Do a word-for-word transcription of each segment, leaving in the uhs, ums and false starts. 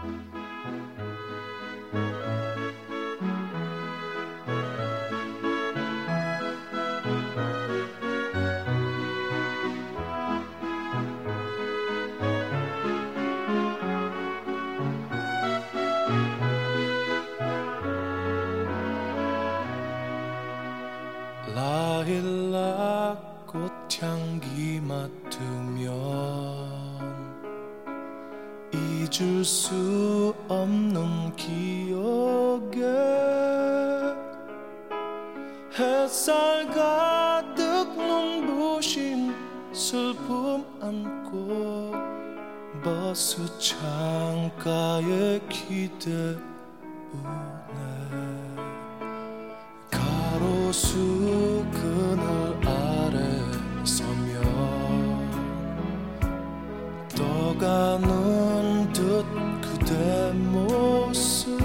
라일락 꽃향기 맡으면 잊을 수 없는 기억에 햇살 가득 눈부신 슬픔 안고 버스 창가에 기대우네. 가로수 그늘 아래 서면 떠가는 듯 그대 모습.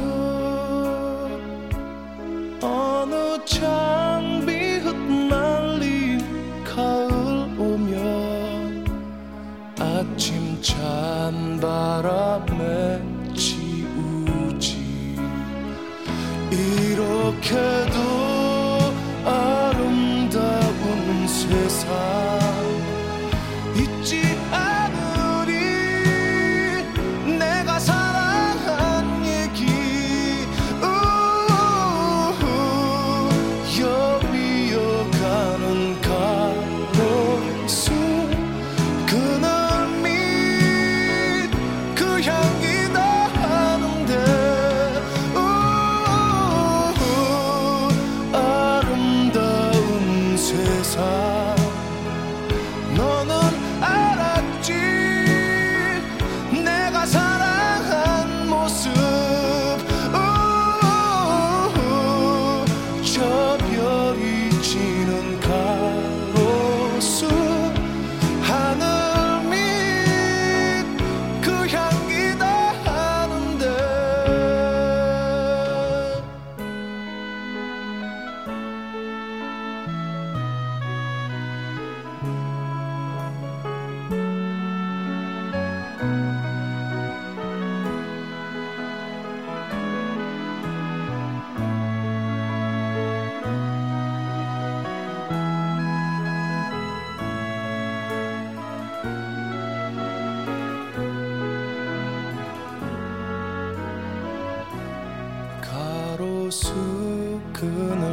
어느 장비 흩날린 가을 오면 아침 찬바람에 지우지. 이렇게도 아름다운 세상 잊지 않으리. 내가 사랑한 얘기 우우 여리어가는 가로수 그늘 밑 그 향기 나는데 우우 아름다운 세상 너는 알았지. 내가 사랑한 모습 우우 저 별이 지는 가로수 하늘 밑 그 향기 나는데. 가로수 그늘